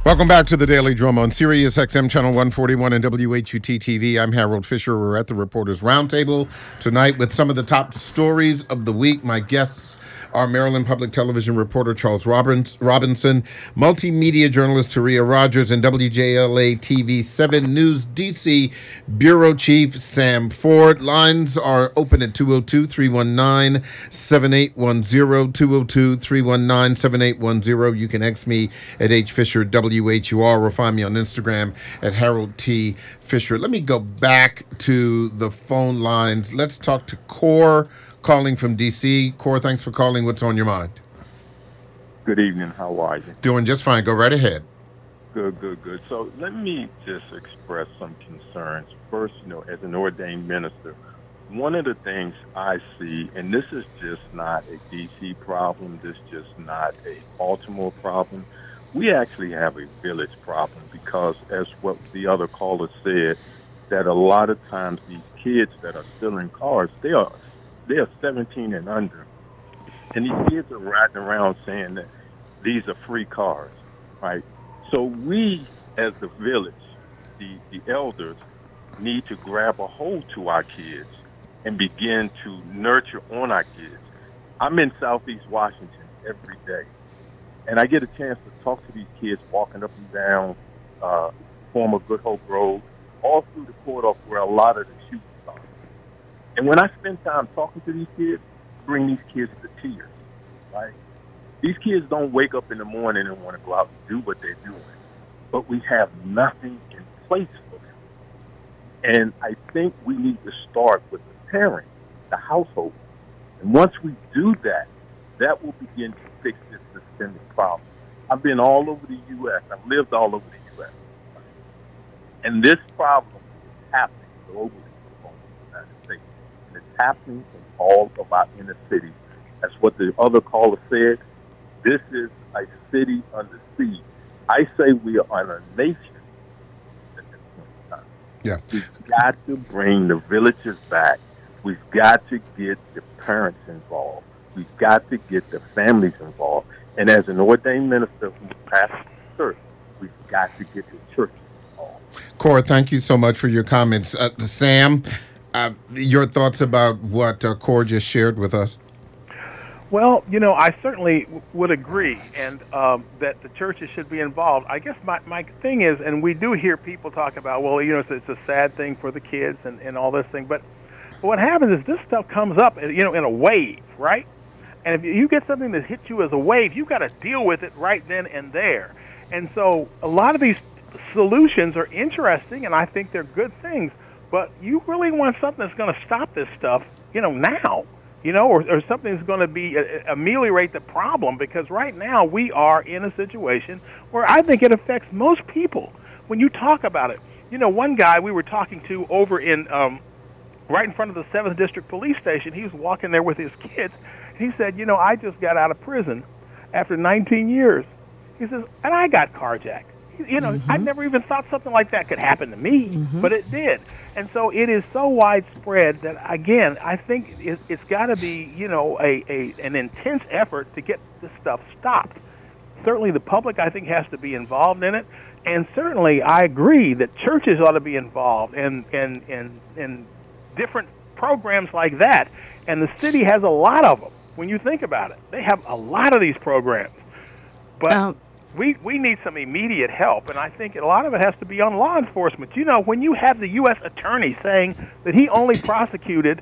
Welcome back to the Daily Drum on Sirius XM Channel 141 and WHUT TV. I'm Harold Fisher. We're at the Reporters Roundtable tonight with some of the top stories of the week. My guests are Maryland Public Television reporter Charles Robinson, multimedia journalist Taria Rogers, and WJLA TV 7 News DC Bureau Chief Sam Ford. Lines are open at 202-319-7810, 202-319-7810. You can X me at HFisherWHUR or find me on Instagram at Harold T. Fisher. Let me go back to the phone lines. Let's talk to Core calling from D.C. Core, thanks for calling. What's on your mind? Good evening. How are you? Doing just fine. Go right ahead. Good. So let me just express some concerns. First, as an ordained minister, one of the things I see, and this is just not a D.C. problem, this is just not a Baltimore problem, we actually have a village problem because, as what the other caller said, that a lot of times these kids that are stealing cars, they are 17 and under, and these kids are riding around saying that these are free cars, right? So we, as the village, the elders, need to grab a hold to our kids and begin to nurture on our kids. I'm in Southeast Washington every day, and I get a chance to talk to these kids walking up and down former Good Hope Road, all through the corridor where a lot of the shootings are. And when I spend time talking to these kids, bring these kids to tears, right? These kids don't wake up in the morning and want to go out and do what they're doing, but we have nothing in place for them. And I think we need to start with the parent, the household. And once we do that, that will begin to fix this systemic problem. I've been all over the U.S. I've lived all over the U.S. And this problem is happening globally in the United States. And it's happening in all of our inner cities. That's what the other caller said. This is a city under siege. I say we are on a nation at this point in time. Yeah. We've got to bring the villages back. We've got to get the parents involved. We've got to get the families involved. And as an ordained minister who pastors the church, we've got to get the church involved. Cora, thank you so much for your comments. Sam, your thoughts about what Cora just shared with us? Well, I certainly would agree, and that the churches should be involved. I guess my thing is, and we do hear people talk about, well, it's a sad thing for the kids and all this thing, but what happens is this stuff comes up, in a wave, right? And if you get something that hits you as a wave, you've got to deal with it right then and there. And so a lot of these solutions are interesting, and I think they're good things, but you really want something that's going to stop this stuff, now. Or something that's going to be ameliorate the problem, because right now we are in a situation where I think it affects most people. When you talk about it, one guy we were talking to over in right in front of the 7th District Police Station, he was walking there with his kids. He said, I just got out of prison after 19 years. He says, and I got carjacked. I never even thought something like that could happen to me, but it did. And so it is so widespread that, again, I think it's got to be, an intense effort to get this stuff stopped. Certainly the public, I think, has to be involved in it. And certainly I agree that churches ought to be involved in different programs like that. And the city has a lot of them. When you think about it, they have a lot of these programs. But we need some immediate help, and I think a lot of it has to be on law enforcement. When you have the U.S. attorney saying that he only prosecuted,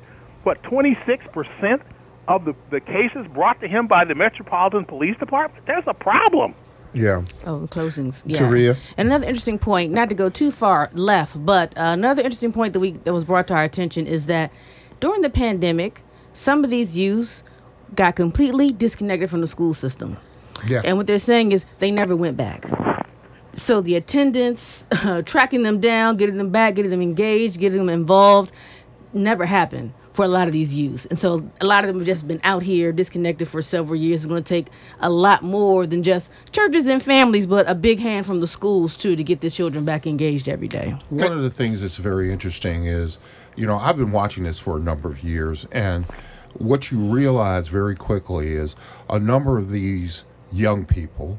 26% of the cases brought to him by the Metropolitan Police Department, there's a problem. Yeah. Oh, the closings. Yeah. Taria. And another interesting point, not to go too far left, but another interesting point that was brought to our attention is that during the pandemic, some of these youths got completely disconnected from the school system. Yeah. And what they're saying is they never went back. So the attendance, tracking them down, getting them back, getting them engaged, getting them involved, never happened for a lot of these youths. And so a lot of them have just been out here disconnected for several years. It's going to take a lot more than just churches and families, but a big hand from the schools, too, to get the children back engaged every day. One of the things that's very interesting is, I've been watching this for a number of years, and what you realize very quickly is a number of these young people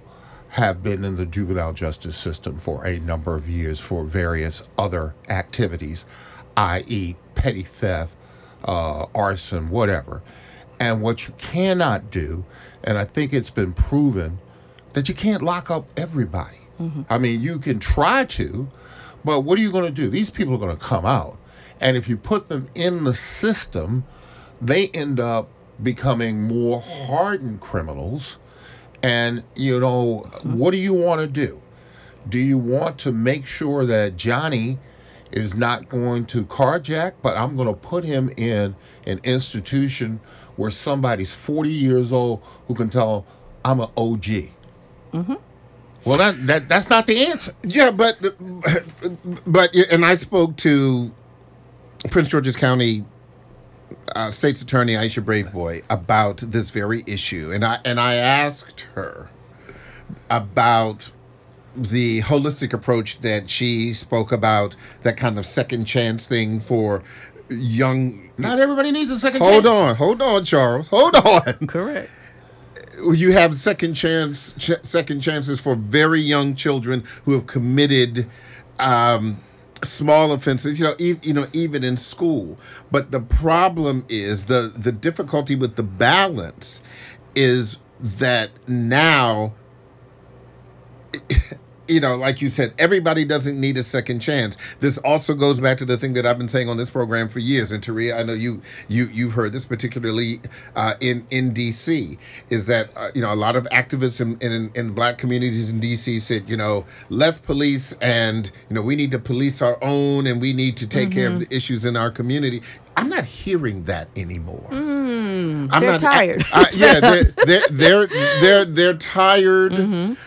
have been in the juvenile justice system for a number of years for various other activities, i.e., petty theft, arson, whatever. And what you cannot do, and I think it's been proven, that you can't lock up everybody. I mean, you can try to, but what are you going to do? These people are going to come out. And if you put them in the system, they end up becoming more hardened criminals. And, what do you want to do? Do you want to make sure that Johnny is not going to carjack, but I'm going to put him in an institution where somebody's 40 years old who can tell him, I'm an OG? Well, that's not the answer. Yeah, but and I spoke to Prince George's County State's Attorney Aisha Braveboy about this very issue, and I asked her about the holistic approach that she spoke about, that kind of second chance thing for young. Not everybody needs a second chance. Hold on, Charles. Hold on. Correct. You have second chances for very young children who have committed small offenses, even in school. But the problem is the difficulty with the balance is that now, like you said, everybody doesn't need a second chance. This also goes back to the thing that I've been saying on this program for years. And Taria, I know you've heard this, particularly in D.C., is that a lot of activists in black communities in D.C. said, less police, and we need to police our own, and we need to take care of the issues in our community. I'm not hearing that anymore. They're tired. They're tired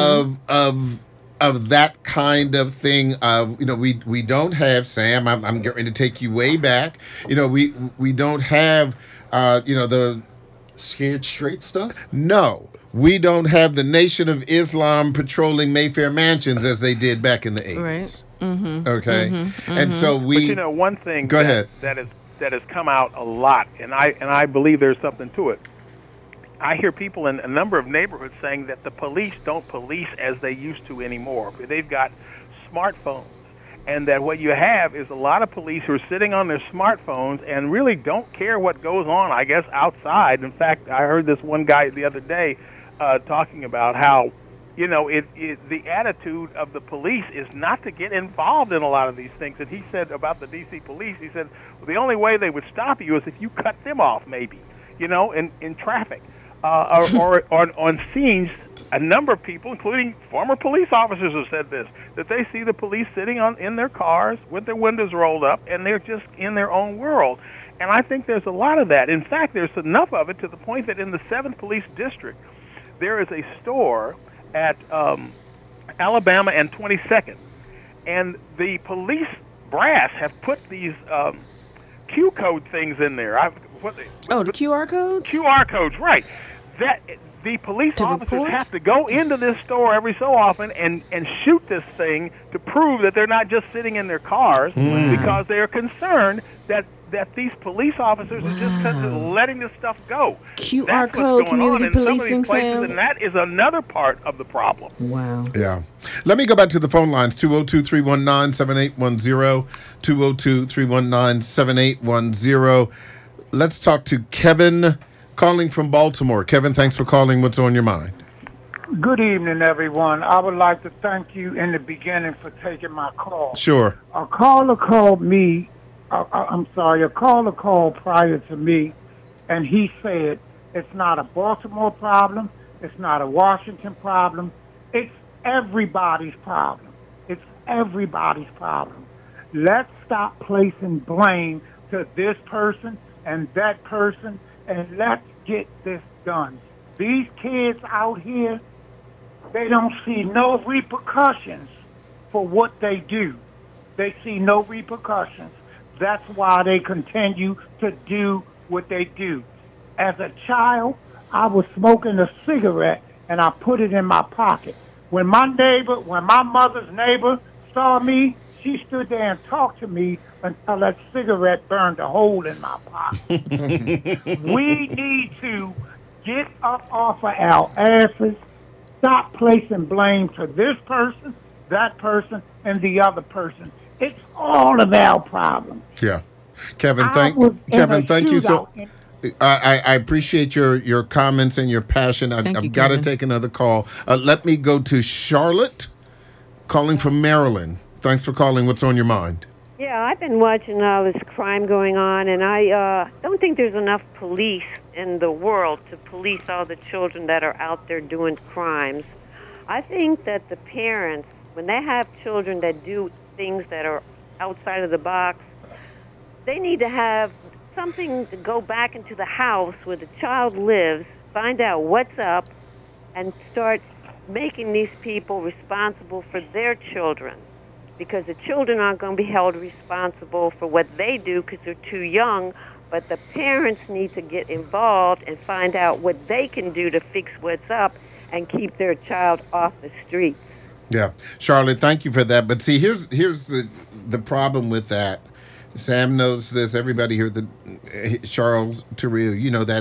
of that kind of thing. Of we don't have, Sam. I'm going to take you way back. We don't have the scared straight stuff. No. We don't have the Nation of Islam patrolling Mayfair mansions as they did back in the 80s. Right. Okay. And so But one thing Go ahead. that has come out a lot, and I believe there's something to it. I hear people in a number of neighborhoods saying that the police don't police as they used to anymore. They've got smartphones, and that what you have is a lot of police who are sitting on their smartphones and really don't care what goes on, I guess, outside. In fact, I heard this one guy the other day talking about how, the attitude of the police is not to get involved in a lot of these things. And he said about the D.C. police, he said, well, the only way they would stop you is if you cut them off, maybe, in traffic. Or on scenes, a number of people, including former police officers, have said this, that they see the police sitting in their cars with their windows rolled up, and they're just in their own world. And I think there's a lot of that. In fact, there's enough of it to the point that in the 7th Police District, there is a store at Alabama and 22nd, and the police brass have put these Q code things in there. The QR codes? QR codes, right. That the police officers have to go into this store every so often and shoot this thing to prove that they're not just sitting in their cars, because they're concerned that these police officers are just kind of letting this stuff go. QR code, community policing, Sam. And that is another part of the problem. Wow. Yeah. Let me go back to the phone lines, 202-319-7810, 202-319-7810. Let's talk to Kevin, calling from Baltimore. Kevin, thanks for calling. What's on your mind? Good evening, everyone. I would like to thank you in the beginning for taking my call. Sure. A caller called me, a caller called prior to me, and he said it's not a Baltimore problem, it's not a Washington problem, it's everybody's problem. It's everybody's problem. Let's stop placing blame to this person and that person, and let's get this done. These kids out here, they don't see no repercussions for what they do. They see no repercussions. That's why they continue to do what they do. As a child, I was smoking a cigarette, and I put it in my pocket. When my mother's neighbor saw me, she stood there and talked to me until that cigarette burned a hole in my pocket. We need to get up off of our asses stop placing blame to this person, that person, and the other person. It's all of our problem. Yeah. Kevin, Kevin, thank you so. I appreciate your comments and your passion. I've got to take another call. Let me go to Charlotte, calling from Maryland. Thanks for calling. What's on your mind? Yeah, I've been watching all this crime going on, and I don't think there's enough police in the world to police all the children that are out there doing crimes. I think that the parents, when they have children that do things that are outside of the box, they need to have something to go back into the house where the child lives, find out what's up, and start making these people responsible for their children. Because the children aren't going to be held responsible for what they do because they're too young, but the parents need to get involved and find out what they can do to fix what's up and keep their child off the streets. Yeah, Charlotte, thank you for that. But see, here's the problem with that. Sam knows this. Everybody here, Charles Terrell, you know that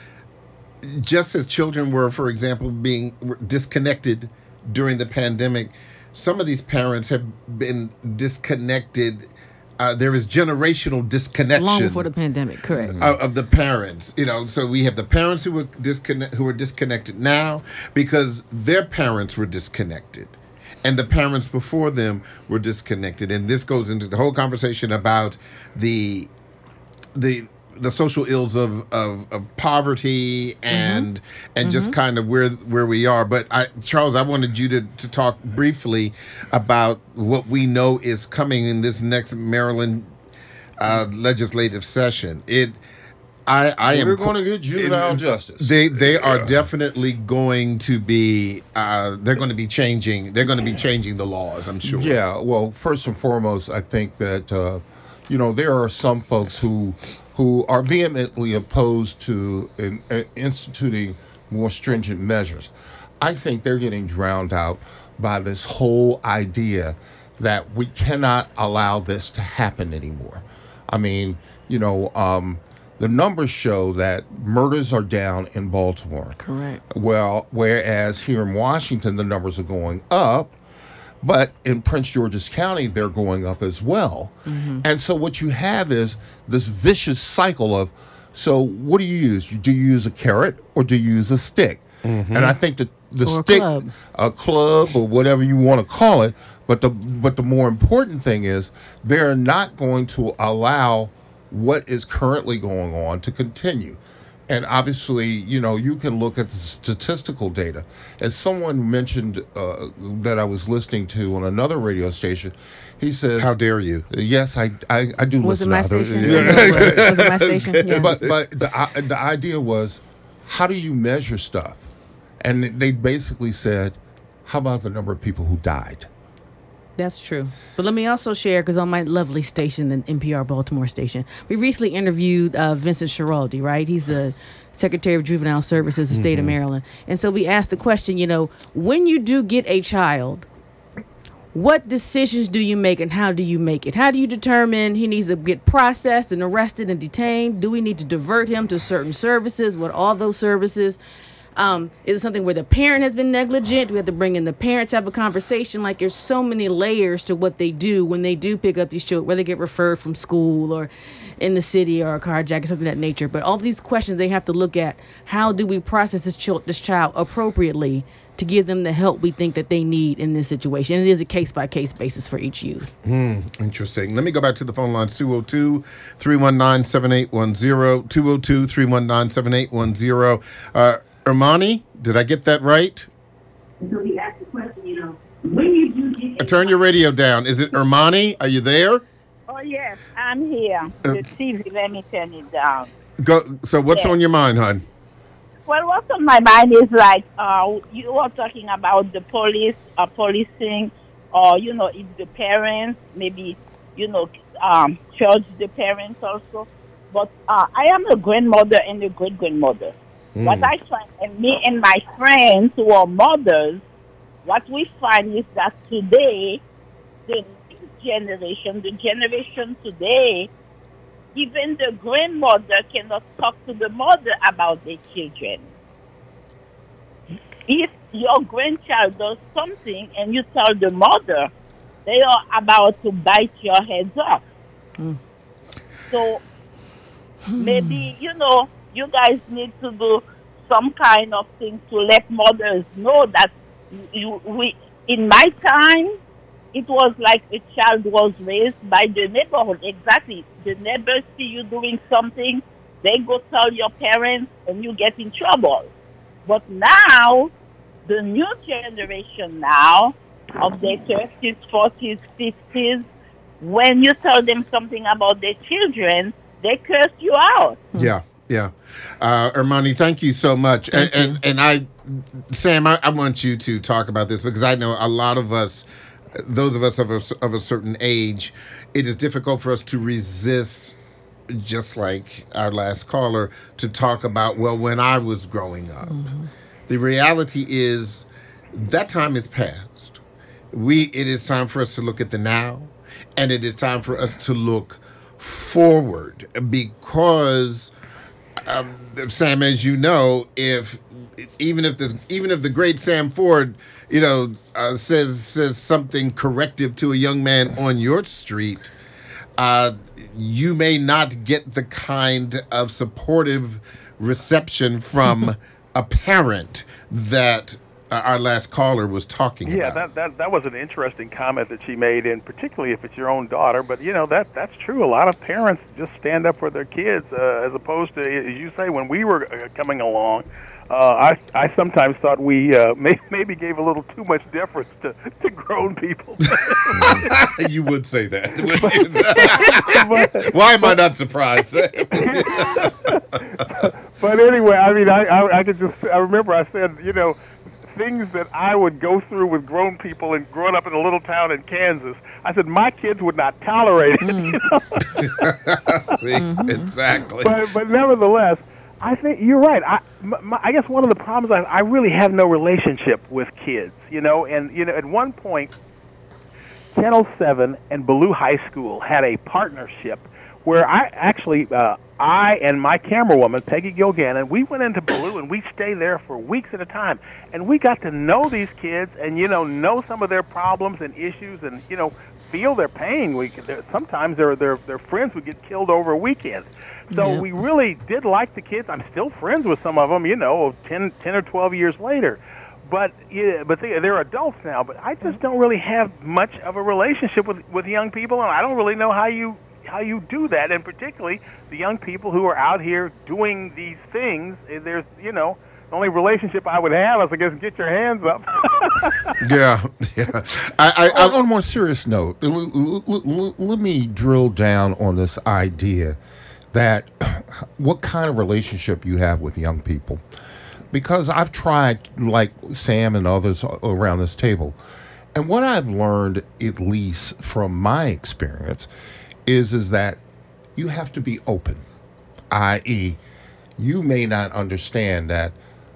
just as children were, for example, being disconnected during the pandemic, some of these parents have been disconnected. There is generational disconnection long before the pandemic, correct? Of the parents, So we have the parents who are disconnected now because their parents were disconnected, and the parents before them were disconnected. And this goes into the whole conversation about the social ills of poverty and just kind of where we are. But Charles, I wanted you to talk briefly about what we know is coming in this next Maryland legislative session. We're going to get juvenile justice. They are definitely going to be. They're going to be changing. They're going to be changing the laws, I'm sure. Yeah. Well, first and foremost, I think that there are some folks who are vehemently opposed to instituting more stringent measures. I think they're getting drowned out by this whole idea that we cannot allow this to happen anymore. I mean, the numbers show that murders are down in Baltimore. Correct. Well, whereas here in Washington, the numbers are going up. But in Prince George's County, they're going up as well. Mm-hmm. And so what you have is this vicious cycle of, so what do you use? Do you use a carrot or do you use a stick? Mm-hmm. And I think the stick, a club or whatever you want to call it, but the more important thing is they're not going to allow what is currently going on to continue. And obviously, you can look at the statistical data. As someone mentioned that I was listening to on another radio station, he says, "How dare you?" Yes, I do listen to others. Was it my station? Yeah. But the idea was, how do you measure stuff? And they basically said, how about the number of people who died? That's true. But let me also share, because on my lovely station, the NPR Baltimore station, we recently interviewed Vincent Schiraldi, right? He's the Secretary of Juvenile Services in the state of Maryland. And so we asked the question, when you do get a child, what decisions do you make and how do you make it? How do you determine he needs to get processed and arrested and detained? Do we need to divert him to certain services? What all those services? Is it something where the parent has been negligent? We have to bring in the parents, have a conversation. Like, there's so many layers to what they do when they do pick up these children, whether they get referred from school or in the city or a carjacking, something of that nature. But all these questions, they have to look at, how do we process this child appropriately to give them the help we think that they need in this situation? And it is a case-by-case basis for each youth. Interesting. Let me go back to the phone lines, 202-319-7810, 202-319-7810. Ermani, did I get that right? So he asked the question, when you do get... Turn your radio down. Is it Ermani? Are you there? Oh, yes, I'm here. The TV, let me turn it down. Go. So what's on your mind, hon? Well, what's on my mind is you were talking about the police, policing, or, if the parents, maybe, charge the parents also. But I am a grandmother and a great-grandmother. What I find, and me and my friends who are mothers, what we find is that today, the generation today, even the grandmother cannot talk to the mother about their children. If your grandchild does something and you tell the mother, they are about to bite your heads off. So maybe, you guys need to do some kind of thing to let mothers know that in my time, it was like a child was raised by the neighborhood. Exactly. The neighbors see you doing something, they go tell your parents, and you get in trouble. But now, the new generation now, of their 30s, 40s, 50s, when you tell them something about their children, they curse you out. Yeah. Ermani, thank you so much. And Sam, I want you to talk about this because I know a lot of us, those of us of a certain age, it is difficult for us to resist, just like our last caller, to talk about, well, when I was growing up. The reality is that time is past. It is time for us to look at the now, and it is time for us to look forward because, Sam, as you know, even if the great Sam Ford, says something corrective to a young man on your street, you may not get the kind of supportive reception from a parent that our last caller was talking about. Yeah, that was an interesting comment that she made, and particularly if it's your own daughter. But that's true. A lot of parents just stand up for their kids, as opposed to, as you say, when we were coming along. I sometimes thought we maybe gave a little too much deference to grown people. You would say that. Why am I not surprised? But anyway, I mean, I remember I said, things that I would go through with grown people and growing up in a little town in Kansas. I said my kids would not tolerate it. See, exactly. But nevertheless, I think you're right. I guess one of the problems I really have no relationship with kids. And at one point, Channel 7 and Ballou High School had a partnership where I and my camera woman, Peggy Gilgannon, we went into Ballou and we stayed there for weeks at a time. And we got to know these kids and, know some of their problems and issues and, feel their pain. Sometimes their friends would get killed over a weekend. So we really did like the kids. I'm still friends with some of them, 10 or 12 years later. But they're adults now. But I just don't really have much of a relationship with young people, and I don't really know how you do that, and particularly the young people who are out here doing these things. There's, the only relationship I would have is, I guess, get your hands up. Yeah. On a more serious note, let me drill down on this idea that what kind of relationship you have with young people. Because I've tried, like Sam and others around this table, and what I've learned, at least from my experience, is that you have to be open, i.e., you may not understand that,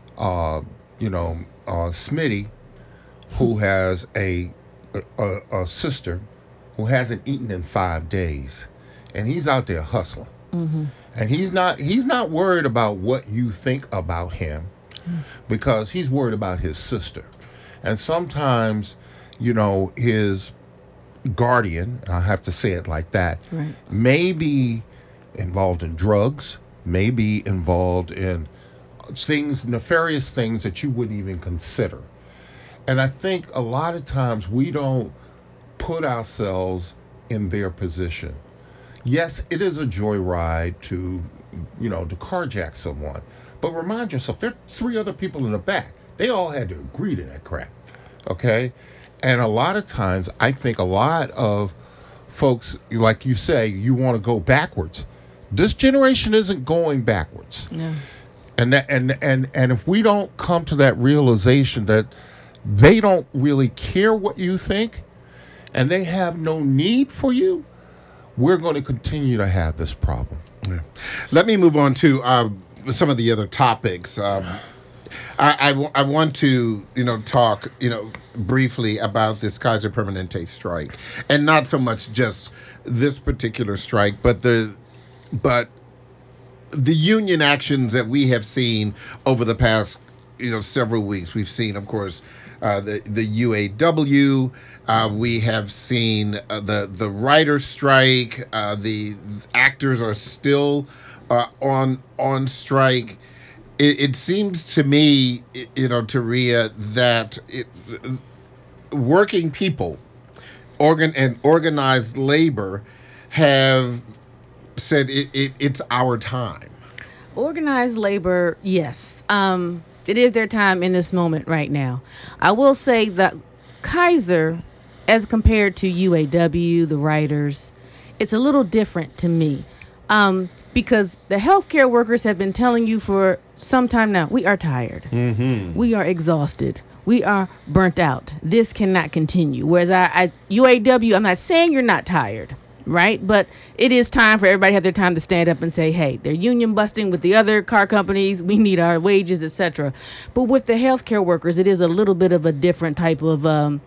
Smitty, who has a sister who hasn't eaten in 5 days, and he's out there hustling, and he's not worried about what you think about him, because he's worried about his sister, and sometimes, his guardian, I have to say it like that, right, may be involved in drugs, may be involved in nefarious things that you wouldn't even consider. And I think a lot of times we don't put ourselves in their position. Yes, it is a joyride to carjack someone, but remind yourself, there are 3 other people in the back. They all had to agree to that crap, okay? And a lot of times, I think a lot of folks, like you say, you want to go backwards. This generation isn't going backwards. Yeah. And if we don't come to that realization that they don't really care what you think, and they have no need for you, we're going to continue to have this problem. Yeah. Let me move on to some of the other topics. I want to talk briefly about this Kaiser Permanente strike, and not so much just this particular strike, but the union actions that we have seen over the past several weeks. We've seen, of course, the UAW. We have seen the writer's strike. The actors are still on strike. It seems to me, Taria, that working people, and organized labor have said it's our time. Organized labor, yes. It is their time in this moment right now. I will say that Kaiser, as compared to UAW, the writers, it's a little different to me. Because the healthcare workers have been telling you for some time now, we are tired. Mm-hmm. We are exhausted. We are burnt out. This cannot continue. Whereas UAW, I'm not saying you're not tired, right? But it is time for everybody to have their time to stand up and say, hey, they're union busting with the other car companies. We need our wages, etc. But with the healthcare workers, it is a little bit of a different type of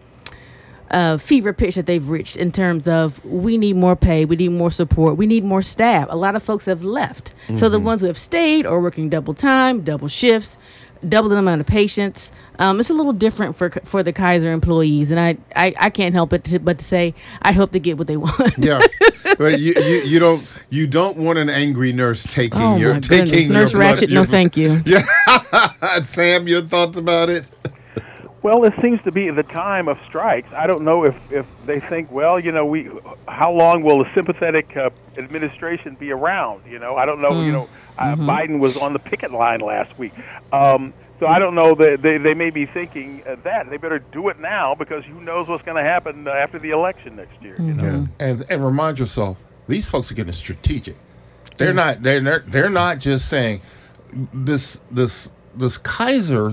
fever pitch that they've reached in terms of we need more pay, we need more support, we need more staff. A lot of folks have left. Mm-hmm. So the ones who have stayed are working double time, double shifts, double the amount of patients. It's a little different for the Kaiser employees, and I can't help it but to say I hope they get what they want. Yeah, but you don't want an angry nurse taking Nurse Ratchet. No, thank you. Yeah, Sam, your thoughts about it? Well, it seems to be the time of strikes. I don't know if they think, well, how long will a sympathetic administration be around? I don't know. Biden was on the picket line last week. So I don't know. They may be thinking that they better do it now because who knows what's going to happen after the election next year. Yeah. And remind yourself, these folks are getting strategic. They're not. They're not just saying this Kaiser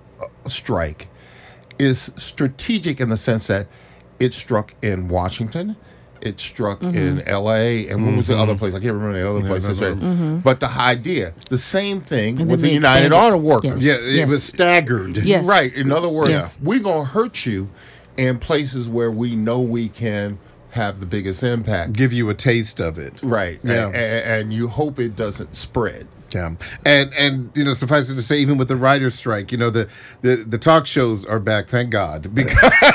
strike is strategic in the sense that it struck in Washington, it struck in L.A., and what was the other place? I can't remember the other places. But the idea, the same thing with the United Auto Workers. Yes. Yeah, it was staggered. Yes. Right. In other words, we're going to hurt you in places where we know we can have the biggest impact. Give you a taste of it. Right. Yeah. And you hope it doesn't spread. Yeah, and suffice it to say, even with the writer's strike, the talk shows are back. Thank God, because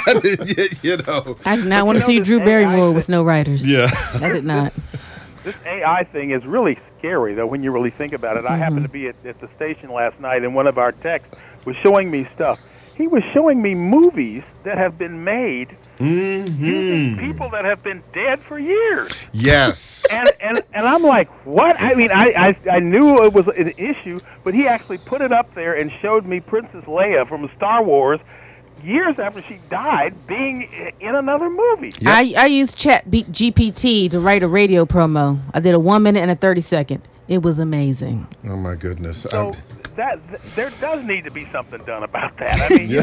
I did not want to see Drew Barrymore with no writers. Yeah, I did not. This AI thing is really scary, though, when you really think about it. I happened to be at the station last night, and one of our techs was showing me stuff. He was showing me movies that have been made using people that have been dead for years. Yes. And I'm like, what? I mean, I knew it was an issue, but he actually put it up there and showed me Princess Leia from Star Wars years after she died being in another movie. Yep. I used GPT to write a radio promo. I did a 1 minute and a 30-second. It was amazing. Oh, my goodness. So there does need to be something done about that. I mean,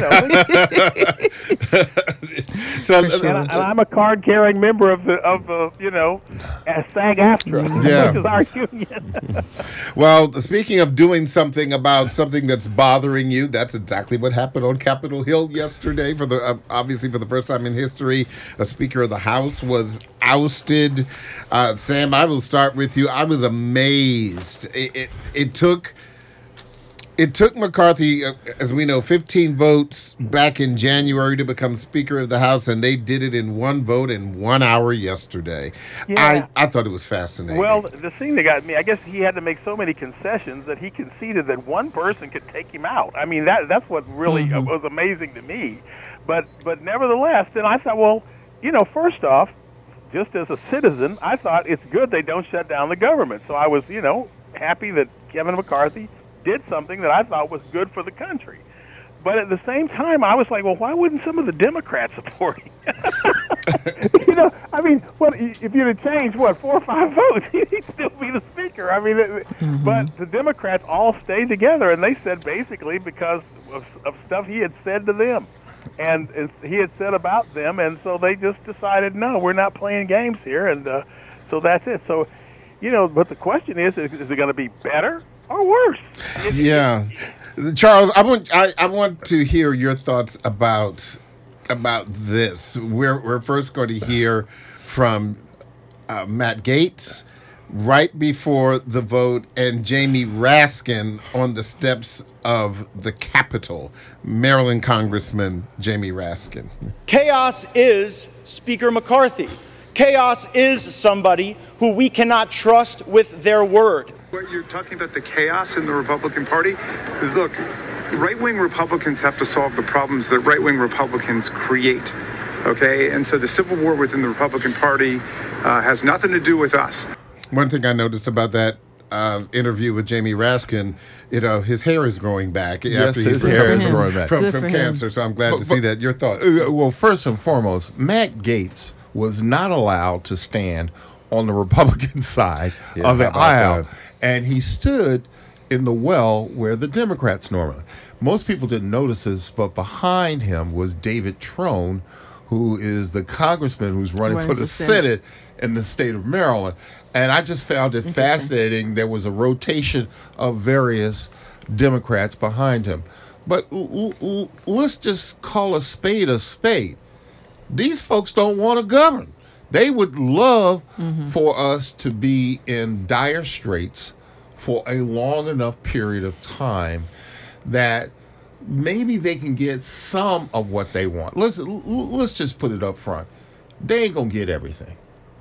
and I'm a card-carrying member of the SAG-AFTRA, which is our union. Well, speaking of doing something about something that's bothering you, that's exactly what happened on Capitol Hill yesterday. Obviously for the first time in history, a Speaker of the House was ousted. Sam, I will start with you. I was amazed. It took McCarthy, as we know, 15 votes back in January to become Speaker of the House, and they did it in one vote in 1 hour yesterday. Yeah. I thought it was fascinating. Well, the thing that got me, I guess he had to make so many concessions that he conceded that one person could take him out. I mean, that's what really was amazing to me. But nevertheless, then I thought, well, first off, just as a citizen, I thought it's good they don't shut down the government. So I was, happy that Kevin McCarthy did something that I thought was good for the country. But at the same time, I was like, well, why wouldn't some of the Democrats support him? I mean, if you'd have changed, 4 or 5 votes, he'd still be the Speaker. I mean, but the Democrats all stayed together, and they said basically because of stuff he had said to them. And he had said about them, and so they just decided, no, we're not playing games here, and so that's it. So, but the question is it going to be better or worse? Yeah. Charles, I want to hear your thoughts about this. We're first going to hear from Matt Gaetz, right before the vote, and Jamie Raskin on the steps of the Capitol. Maryland Congressman Jamie Raskin. Chaos is Speaker McCarthy. Chaos is somebody who we cannot trust with their word. What you're talking about, the chaos in the Republican Party, look, right-wing Republicans have to solve the problems that right-wing Republicans create, okay? And so the civil war within the Republican Party has nothing to do with us. One thing I noticed about that interview with Jamie Raskin, his hair is growing back. Yes, his hair is growing back. From cancer, so I'm glad to see that. Your thoughts? Well, first and foremost, Matt Gaetz was not allowed to stand on the Republican side of the aisle. And he stood in the well where the Democrats normally. Most people didn't notice this, but behind him was David Trone, who is the congressman who's running for the Senate in the state of Maryland. And I just found it fascinating. There was a rotation of various Democrats behind him. But let's just call a spade a spade. These folks don't want to govern. They would love for us to be in dire straits for a long enough period of time that maybe they can get some of what they want. Let's just put it up front. They ain't gonna get everything.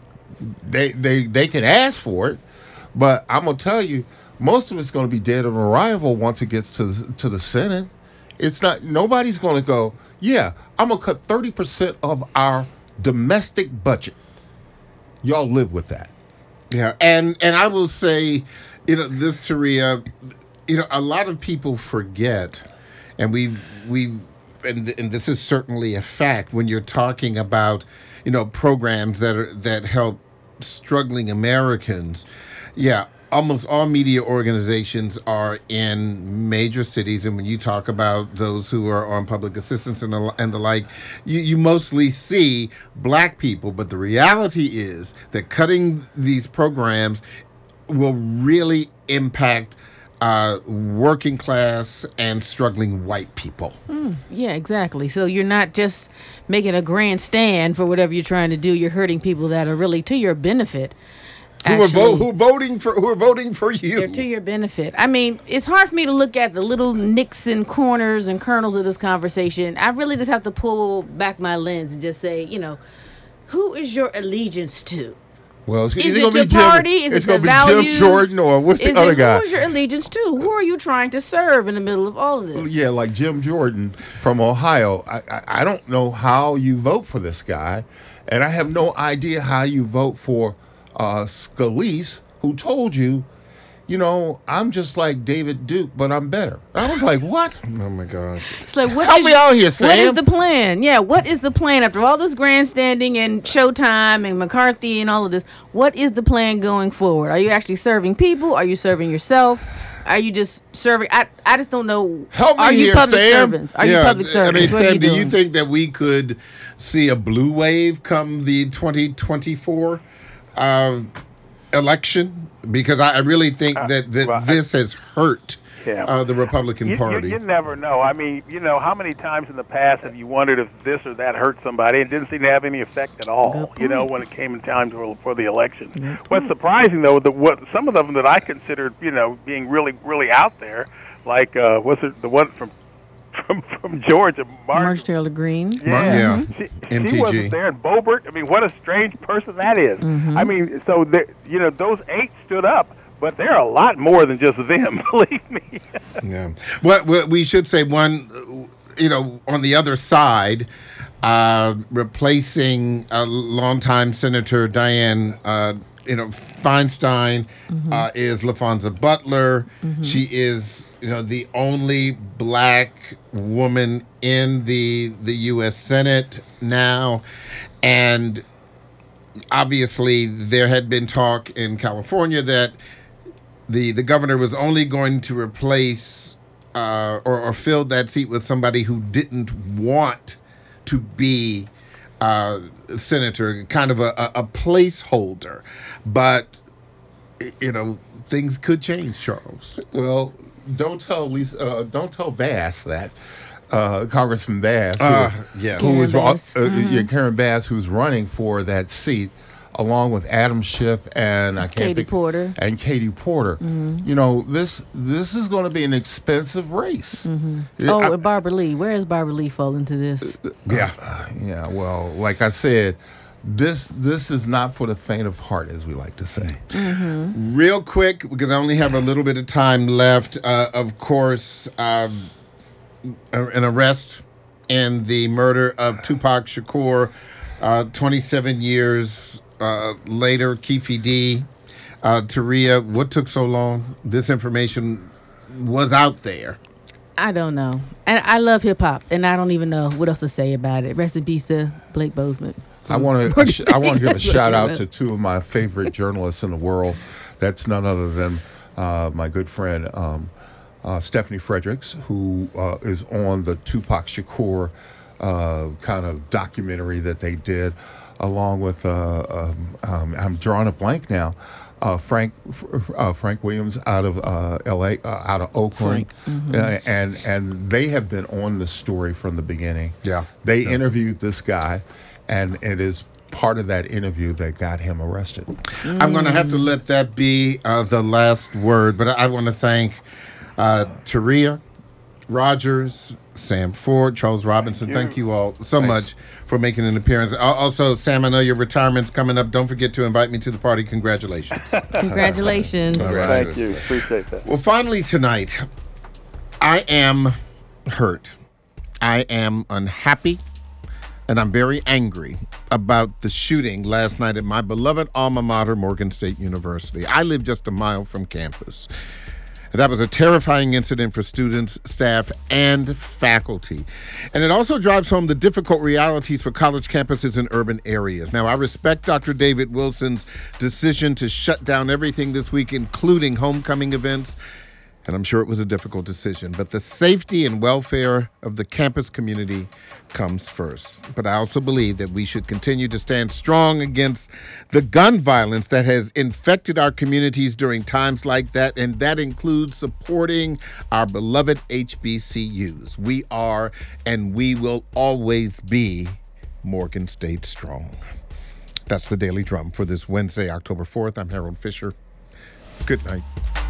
They can ask for it, but I'm gonna tell you, most of it's gonna be dead on arrival once it gets to the Senate. It's not. Nobody's gonna go, yeah, I'm gonna cut 30% of our domestic budget. Y'all live with that. Yeah, and I will say, this, Taria, a lot of people forget, and and this is certainly a fact when you're talking about, programs that help struggling Americans. Yeah, almost all media organizations are in major cities, and when you talk about those who are on public assistance and the like, you mostly see black people. But the reality is that cutting these programs will really impact working class and struggling white people. Yeah, exactly. So you're not just making a grand stand for whatever you're trying to do. You're hurting people that are really to your benefit. Who are voting for you? They're to your benefit. I mean, it's hard for me to look at the little nicks and corners and kernels of this conversation. I really just have to pull back my lens and just say, who is your allegiance to? Well, is it your party? Is it the values? Jim Jordan, or what's the other guy? Who is your allegiance to? Who are you trying to serve in the middle of all of this? Yeah, like Jim Jordan from Ohio. I don't know how you vote for this guy, and I have no idea how you vote for Scalise, who told you, I'm just like David Duke, but I'm better. I was like, what? Oh my gosh! It's like, help me out here, Sam. What is the plan? Yeah, what is the plan after all this grandstanding and Showtime and McCarthy and all of this? What is the plan going forward? Are you actually serving people? Are you serving yourself? Are you just serving? I just don't know. Help me Are you here, public Sam. servants? Are you public servants? Sam, do you think that we could see a blue wave come the 2024 election? Because I really think that this has hurt the Republican Party. You never know. I mean, how many times in the past have you wondered if this or that hurt somebody? It didn't seem to have any effect at all, when it came in time for the election. What's surprising, though, what some of them that I considered, being really, really out there, like, was it the one from Georgia, Marge Taylor Greene. Yeah. MTG. She wasn't there. And Boebert, I mean, what a strange person that is. I mean, so, those 8 stood up, but there are a lot more than just them, believe me. Yeah. Well, we should say one, on the other side, replacing a longtime Senator Dianne Feinstein is LaFonza Butler. She is the only black woman in the U.S. Senate now, and obviously there had been talk in California that the governor was only going to replace or fill that seat with somebody who didn't want to be senator, kind of a placeholder. But things could change, Charles. Well, don't tell Bass that. Congressman Bass, Karen Bass, who's running for that seat. along with Adam Schiff and Katie Porter. And Katie Porter. You know, this is going to be an expensive race. And Barbara Lee. Where does Barbara Lee fall into this? Yeah. Well, like I said, this is not for the faint of heart, as we like to say. Real quick, because I only have a little bit of time left. Of course, an arrest in the murder of Tupac Shakur. 27 years later, Keffe D. Taria, what took so long? This information was out there. I don't know. And I love hip hop, and I don't even know what else to say about it. Rest in peace to Blake Bozeman. I want to give a shout out to two of my favorite journalists in the world. That's none other than my good friend Stephanie Fredericks, who is on the Tupac Shakur kind of documentary that they did, along with I'm drawing a blank now. Frank Williams out of L.A., out of Oakland, and they have been on the story from the beginning. They interviewed this guy, and it is part of that interview that got him arrested. I'm going to have to let that be the last word, but I want to thank Taria Rogers, Sam Ford, Charles Robinson. Thank you all so much for making an appearance. Also, Sam, I know your retirement's coming up. Don't forget to invite me to the party. Congratulations. Congratulations. Thank you. Appreciate that. Well, finally tonight, I am hurt. I am unhappy. And I'm very angry about the shooting last night at my beloved alma mater, Morgan State University. I live just a mile from campus. That was a terrifying incident for students, staff, and faculty. And it also drives home the difficult realities for college campuses in urban areas. Now, I respect Dr. David Wilson's decision to shut down everything this week, including homecoming events. And I'm sure it was a difficult decision. But the safety and welfare of the campus community comes first. But I also believe that we should continue to stand strong against the gun violence that has infected our communities during times like that, and that includes supporting our beloved HBCUs. We are, and we will always be, Morgan State strong. That's the Daily Drum for this Wednesday, October 4th. I'm Harold Fisher. Good night.